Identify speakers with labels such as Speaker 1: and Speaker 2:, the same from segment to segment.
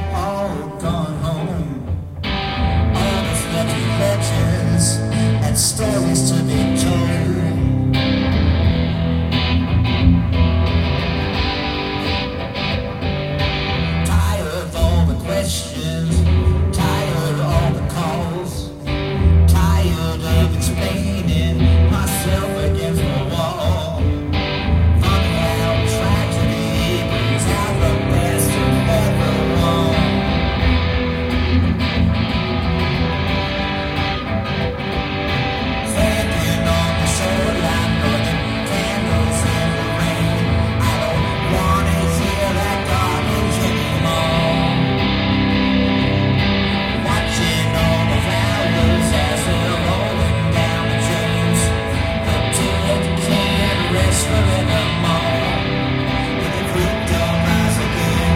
Speaker 1: all gone home. All that's left is legends and stories to be told. Tired of all the questions, tired of all the calls, tired of explaining myself against the wall. Funny how tragedy brings out the best of everyone. Standing on the shoreline, burning candles in the rain. I don't wanna hear that garbage anymore. Watching all the flowers as they're rolling down the James. The dead can't rest forevermore. But the creek don't rise again.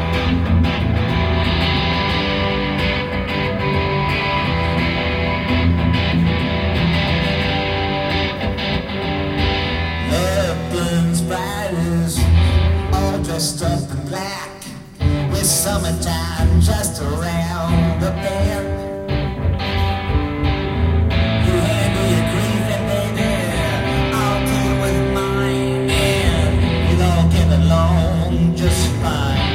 Speaker 1: Lebanon's spiders, all dressed up in black, with summertime just around the bend. You handle your grief and baby, I'll deal with mine, and we'll all get along just fine.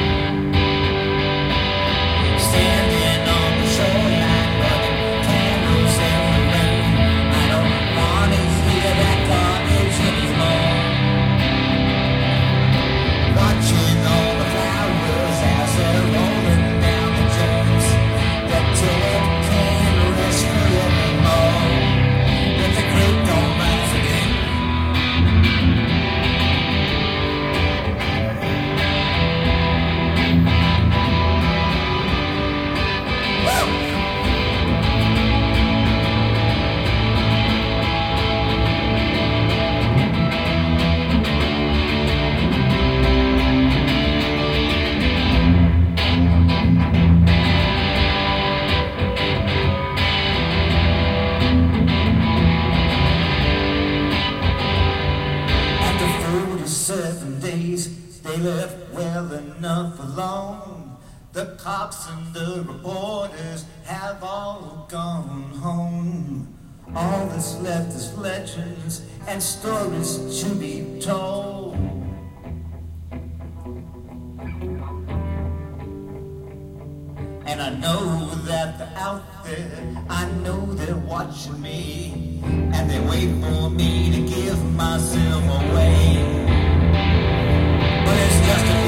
Speaker 1: Standing on the shoreline, burning candles in the rain. I don't wanna hear that garbage anymore. Watching all the flowers as they're rolling down the James. The dead can't rest forevermore. But the creek don't rise again. Whoa! After 47 days, they left well enough alone. The cops and the reporters have all gone home. All that's left is legends and stories to be told. And I know that they're out there, I know they're watching me, and they wait for me to give myself away. But it's just a